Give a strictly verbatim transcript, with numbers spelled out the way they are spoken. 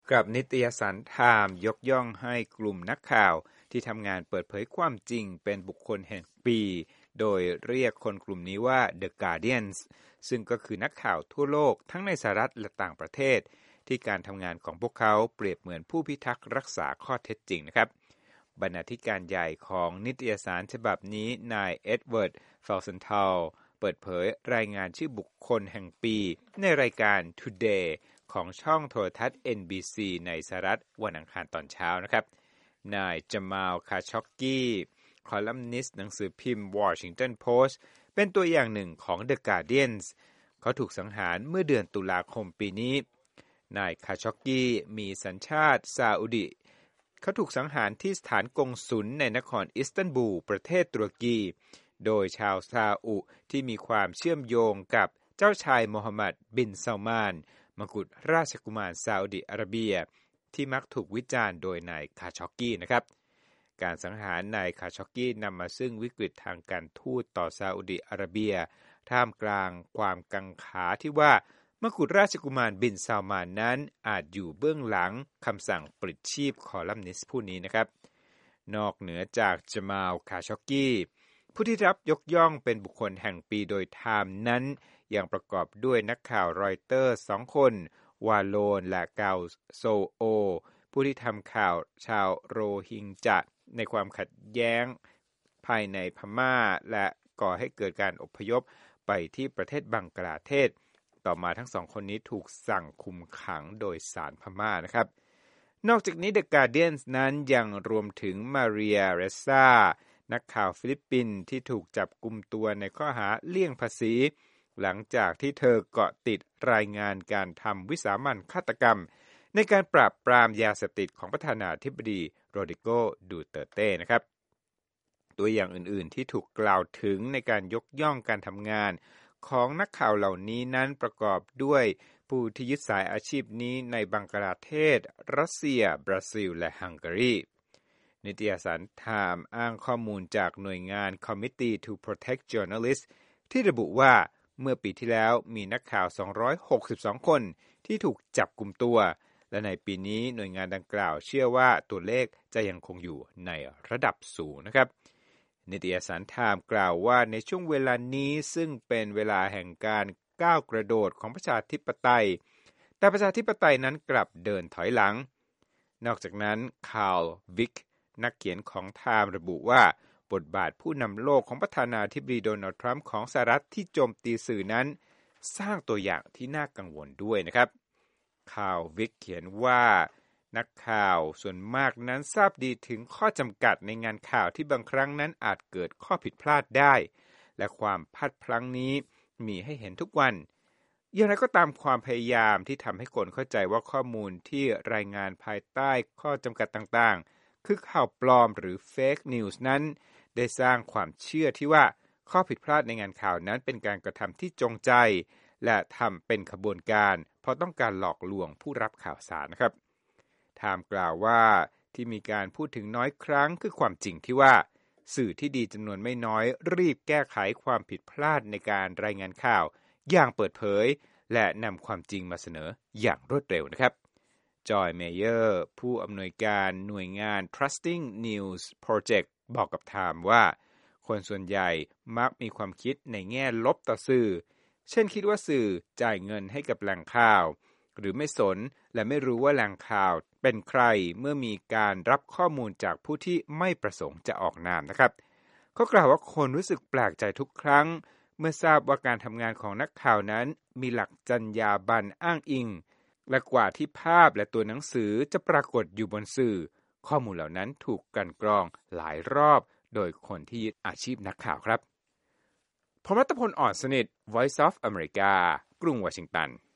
กับนิตยสารไทม์ยกย่องให้กลุ่มนักข่าวที่ทำงานเปิดเผยความจริงเป็นบุคคลแห่งปีโดยเรียกคนกลุ่มนี้ว่า The Guardians ซึ่งก็คือนักข่าวทั่วโลกทั้งในสหรัฐและต่างประเทศที่การทำงานของพวกเขาเปรียบเหมือนผู้พิทักษ์รักษาข้อเท็จจริงนะครับบรรณาธิการใหญ่ของนิตยสารฉบับนี้นายเอ็ดเวิร์ด เฟลเซนทัลเปิดเผยรายงานชื่อบุคคลแห่งปีในรายการ Today ของช่องโทรทัศน์ เอ็น บี ซี ในสหรัฐวันอังคารตอนเช้านะครับนายจามาล คาช็อกกี้คอลัมนิสต์หนังสือพิมพ์ Washington Post เป็นตัวอย่างหนึ่งของ The Guardians เขาถูกสังหารเมื่อเดือนตุลาคมปีนี้นายคาช็อกกี้มีสัญชาติซาอุดิเขาถูกสังหารที่สถานกงสุลในนครอิสตันบูลประเทศตุรกีโดยชาวซาอุที่มีความเชื่อมโยงกับเจ้าชายโมฮัมหมัดบินซัลมานมกุฎราชกุมารซาอุดิอาระเบียที่มักถูกวิจารณ์โดยนายคาช็อกกี้นะครับการสังหารนายคาช็อกกี้นำมาซึ่งวิกฤตทางการทูตต่อซาอุดิอาระเบียท่ามกลางความกังขาที่ว่ามกุฎราชกุมารบินซัลมานนั้นอาจอยู่เบื้องหลังคำสั่งปลิดชีพคอลัมนิสต์ผู้นี้นะครับนอกเหนือจากจามาล คาช็อกกี้ผู้ที่รับยกย่องเป็นบุคคลแห่งปีโดยไทม์นั้นยังประกอบด้วยนักข่าวรอยเตอร์สองคนวาโลนและกาวโซโอผู้ที่ทำข่าวชาวโรฮิงญะในความขัดแย้งภายในพม่าและก่อให้เกิดการอพยพไปที่ประเทศบังกลาเทศต่อมาทั้งสองคนนี้ถูกสั่งคุมขังโดยศาลพม่านะครับนอกจากนี้ The Guardians นั้นยังรวมถึงมาเรีย เรซานักข่าวฟิลิปปินส์ที่ถูกจับกุมตัวในข้อหาเลี่ยงภาษีหลังจากที่เธอเกาะติดรายงานการทำวิสามัญฆาตกรรมในการปราบปรามยาเสพติดของประธานาธิบดีโรดริโก ดูเตอร์เต้นะครับตัวอย่างอื่นๆที่ถูกกล่าวถึงในการยกย่องการทำงานของนักข่าวเหล่านี้นั้นประกอบด้วยผู้ที่ยึดสายอาชีพนี้ในบังกลาเทศรัสเซียบราซิลและฮังการีนิตยสารไทม์อ้างข้อมูลจากหน่วยงาน Committee to Protect Journalists ที่ระบุว่าเมื่อปีที่แล้วมีนักข่าวสองร้อยหกสิบสองคนที่ถูกจับกุมตัวและในปีนี้หน่วยงานดังกล่าวเชื่อว่าตัวเลขจะยังคงอยู่ในระดับสูงนะครับนิตยสารไทม์กล่าวว่าในช่วงเวลานี้ซึ่งเป็นเวลาแห่งการก้าวกระโดดของประชาธิปไตยแต่ประชาธิปไตยนั้นกลับเดินถอยหลังนอกจากนั้นคาร์ล วิกนักเขียนของไทม์ระบุว่าบทบาทผู้นำโลกของประธานาธิบดีโดนัลด์ทรัมป์ของสหรัฐที่โจมตีสื่อนั้นสร้างตัวอย่างที่น่ากังวลด้วยนะครับคาร์ล วิกเขียนว่านักข่าวส่วนมากนั้นทราบดีถึงข้อจำกัดในงานข่าวที่บางครั้งนั้นอาจเกิดข้อผิดพลาดได้และความพลาดพลั้งนี้มีให้เห็นทุกวันอย่างไรก็ตามความพยายามที่ทำให้คนเข้าใจว่าข้อมูลที่รายงานภายใต้ข้อจำกัดต่างๆคือข่าวปลอมหรือ Fake News นั้นได้สร้างความเชื่อที่ว่าข้อผิดพลาดในงานข่าวนั้นเป็นการกระทำที่จงใจและทำเป็นขบวนการเพราะต้องการหลอกลวงผู้รับข่าวสารนะครับไทม์กล่าวว่าที่มีการพูดถึงน้อยครั้งคือความจริงที่ว่าสื่อที่ดีจำนวนไม่น้อยรีบแก้ไขความผิดพลาดในการรายงานข่าวอย่างเปิดเผยและนำความจริงมาเสนออย่างรวดเร็วนะครับจอยเมเยอร์ผู้อำนวยการหน่วยงาน Trusting News Project บอกกับไทม์ว่าคนส่วนใหญ่มักมีความคิดในแง่ลบต่อสื่อเช่นคิดว่าสื่อจ่ายเงินให้กับแหล่งข่าวหรือไม่สนและไม่รู้ว่าแหล่งข่าวเป็นใครเมื่อมีการรับข้อมูลจากผู้ที่ไม่ประสงค์จะออกนามนะครับเขากล่าวว่าคนรู้สึกแปลกใจทุกครั้งเมื่อทราบว่าการทำงานของนักข่าวนั้นมีหลักจรรยาบรรณอ้างอิงและกว่าที่ภาพและตัวหนังสือจะปรากฏอยู่บนสื่อข้อมูลเหล่านั้นถูกกลั่นกรองหลายรอบโดยคนที่ยึดอาชีพนักข่าวครับผมรัตพล อ่อนสนิท Voice of America กรุงวอชิงตัน